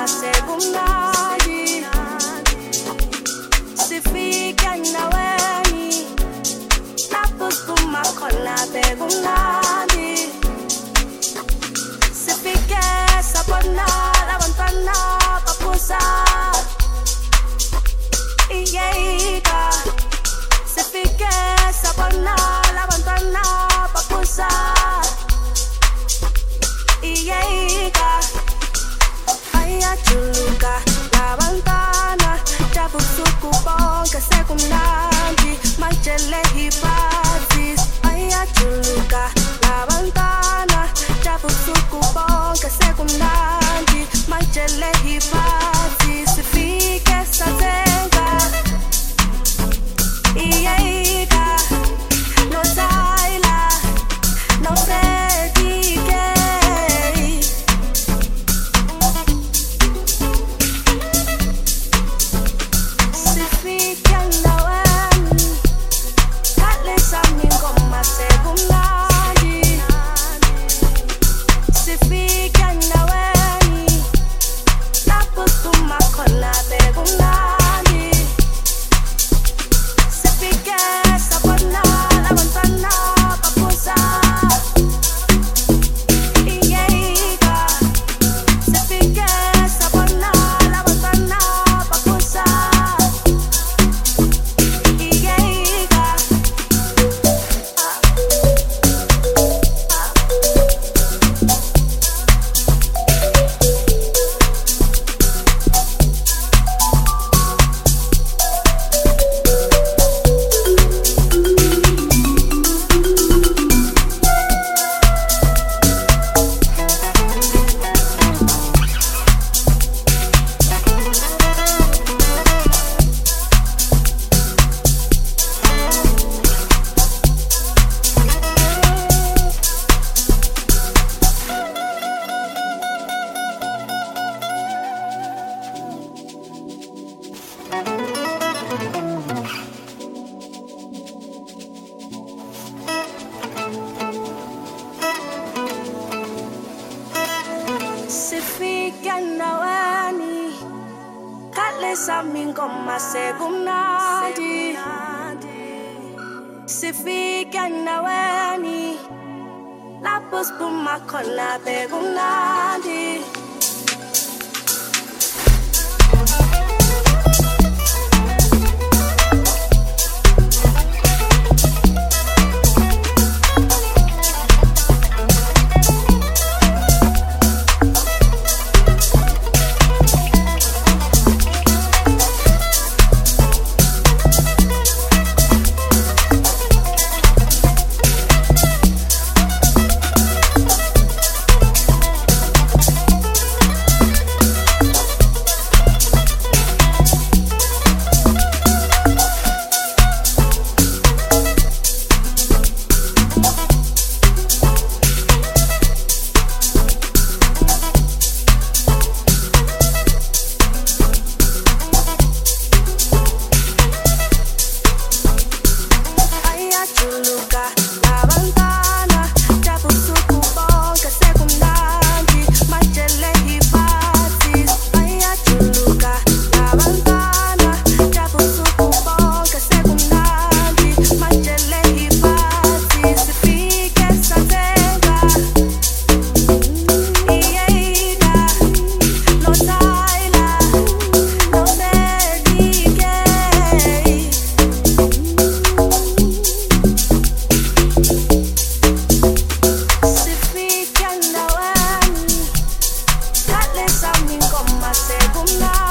ingoma sekumnandi, sifika naweni lapho siphuma khona bekumnandi, sifike sabona labantwana baphuza iyeka, sifike sabona labantwana baphuza iyeka, ayajuluka labantwana jabusuku bonke sekumnandi manje lehipatis, ayajuluka labantwana jabusuku bonke sekumnandi manje lehipatis, sifike sathenga iyeka, no Tyler, no Freddie Gay, sifike naweni kalisa ingoma sekumnandi, sifike naweni lapho siphuma khona bekumnandi, sifike sabona labantwana baphuza iyeka, sifike sabona labantwana baphuza iyeka, sifike naweni kalisa ingoma sekumnandi, sifike naweni lapho siphuma khona bekumnandi. Ingoma sekumnandi.